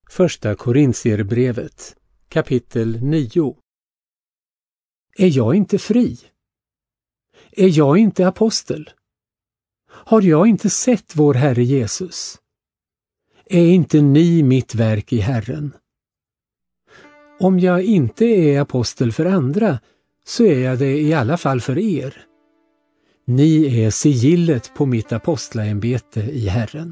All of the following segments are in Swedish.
Första Korintierbrevet, kapitel 9. Är jag inte fri? Är jag inte apostel? Har jag inte sett vår Herre Jesus? Är inte ni mitt verk i Herren? Om jag inte är apostel för andra, så är jag det i alla fall för er. Ni är sigillet på mitt apostlaämbete i Herren.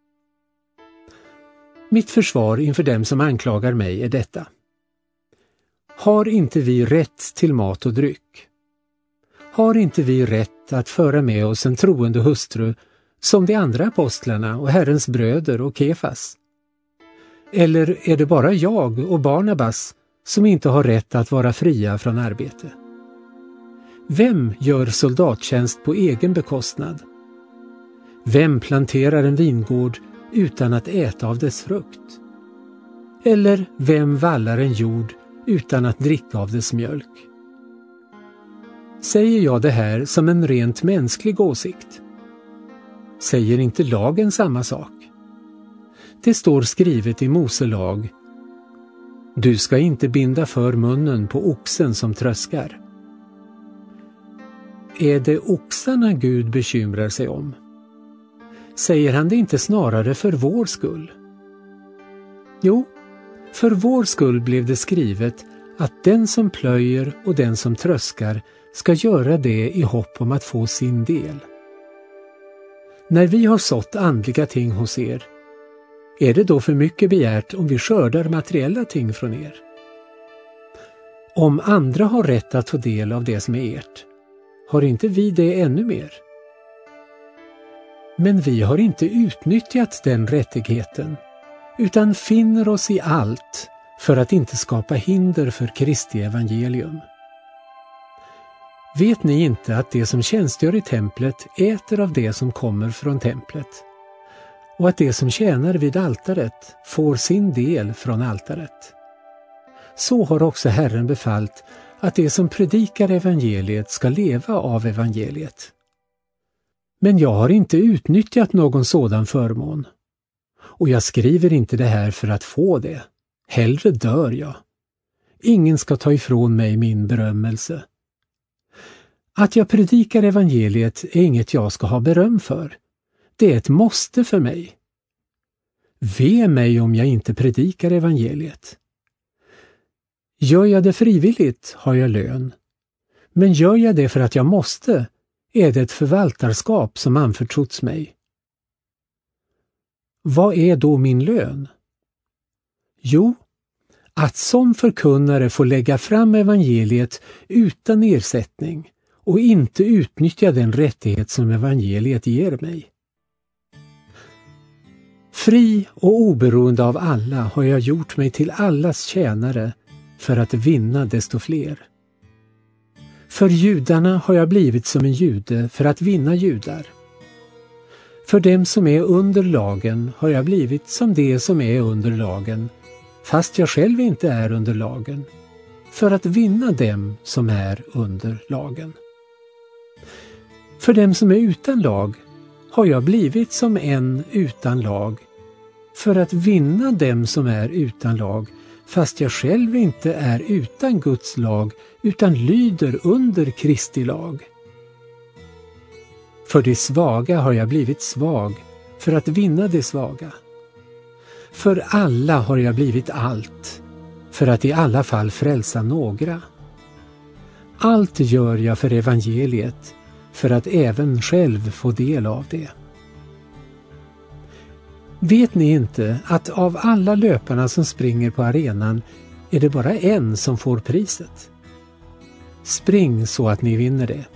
Mitt försvar inför dem som anklagar mig är detta. Har inte vi rätt till mat och dryck? Har inte vi rätt att föra med oss en troende hustru som de andra apostlarna och Herrens bröder och Kefas? Eller är det bara jag och Barnabas som inte har rätt att vara fria från arbete? Vem gör soldattjänst på egen bekostnad? Vem planterar en vingård utan att äta av dess frukt? Eller vem vallar en jord utan att dricka av dess mjölk? Säger jag det här som en rent mänsklig åsikt? Säger inte lagen samma sak? Det står skrivet i Mose lag: Du ska inte binda för munnen på oxen som tröskar. Är det oxarna Gud bekymrar sig om? Säger han det inte snarare för vår skull? Jo, för vår skull blev det skrivet att den som plöjer och den som tröskar ska göra det i hopp om att få sin del. När vi har sått andliga ting hos er, är det då för mycket begärt om vi skördar materiella ting från er? Om andra har rätt att få del av det som är ert, har inte vi det ännu mer? Men vi har inte utnyttjat den rättigheten, utan finner oss i allt för att inte skapa hinder för Kristi evangelium. Vet ni inte att det som tjänstgör i templet äter av det som kommer från templet, och att det som tjänar vid altaret får sin del från altaret? Så har också Herren befallt att det som predikar evangeliet ska leva av evangeliet. Men jag har inte utnyttjat någon sådan förmån. Och jag skriver inte det här för att få det. Hellre dör jag. Ingen ska ta ifrån mig min berömmelse. Att jag predikar evangeliet är inget jag ska ha beröm för. Det är ett måste för mig. Ve mig om jag inte predikar evangeliet. Gör jag det frivilligt har jag lön. Men gör jag det för att jag måste, är det ett förvaltarskap som anförtrotts mig. Vad är då min lön? Jo, att som förkunnare få lägga fram evangeliet utan ersättning och inte utnyttja den rättighet som evangeliet ger mig. Fri och oberoende av alla har jag gjort mig till allas tjänare för att vinna desto fler. För judarna har jag blivit som en jude för att vinna judar. För dem som är under lagen har jag blivit som det som är under lagen, fast jag själv inte är under lagen, för att vinna dem som är under lagen. För dem som är utan lag har jag blivit som en utan lag, för att vinna dem som är utan lag, fast jag själv inte är utan Guds lag utan lyder under Kristi lag. För de svaga har jag blivit svag för att vinna de svaga. För alla har jag blivit allt för att i alla fall frälsa några. Allt gör jag för evangeliet för att även själv få del av det. Vet ni inte att av alla löparna som springer på arenan är det bara en som får priset? Spring så att ni vinner det.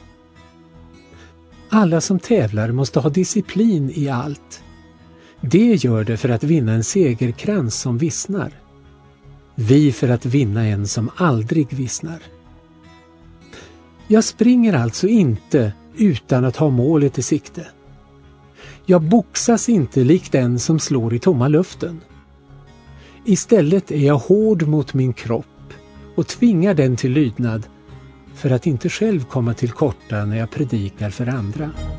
Alla som tävlar måste ha disciplin i allt. Det gör det för att vinna en segerkrans som vissnar. Vi för att vinna en som aldrig vissnar. Jag springer alltså inte utan att ha målet i sikte. Jag boxas inte likt den som slår i tomma luften. Istället är jag hård mot min kropp och tvingar den till lydnad för att inte själv komma till korta när jag predikar för andra.